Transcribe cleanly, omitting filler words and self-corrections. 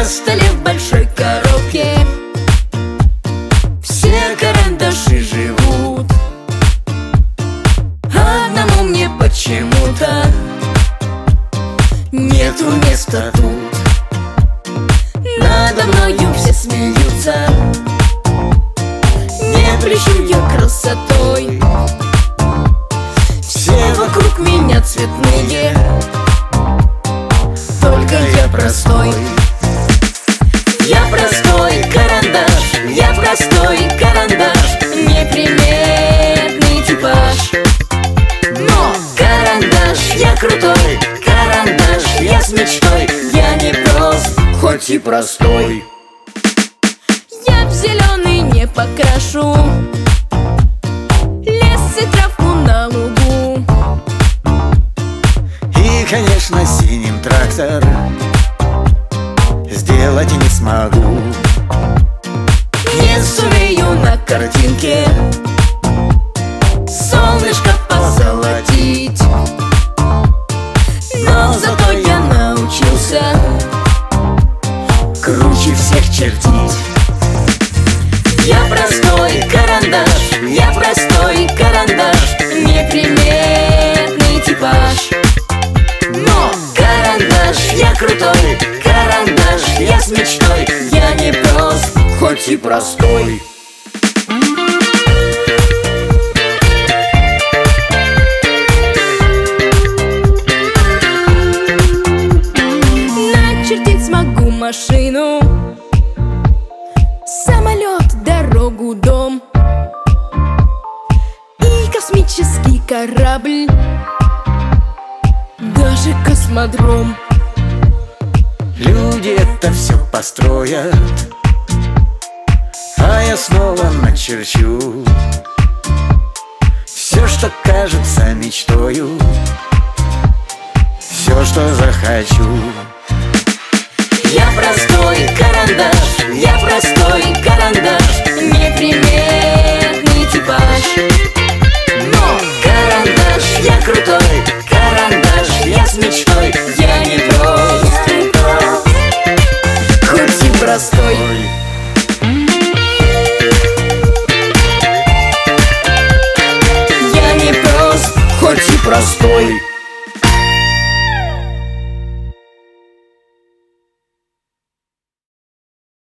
столе в большой коробке все карандаши живут. Одному мне почему-то нету места тут. Надо мною все смеются, не блещу я красотой. Все вокруг меня цветные, только я простой. Я простой карандаш, я простой карандаш, неприметный типаж. Но карандаш, я крутой карандаш, я с мечтой, я не прост, хоть и простой. Я в зеленый не покрашу лес и травку на лугу, и, конечно, синим трактор сделать не смогу. не сумею на картинке солнышко позолотить, но зато я научился круче всех чертить. Я простой карандаш, я простой карандаш, неприметный типаж. Но карандаш, я крутой карандаш, я с мечтой, я не прост, хоть и простой. Начертить смогу машину, самолет, дорогу, дом и космический корабль, даже космодром. Люди это все построят, а я снова начерчу все, что кажется мечтою, все, что захочу. Я простой карандаш, я простой карандаш, неприметный типаж. Но карандаш, я крутой карандаш, я с мечтой, я не прост, хоть и простой. Я не прост, хоть и простой.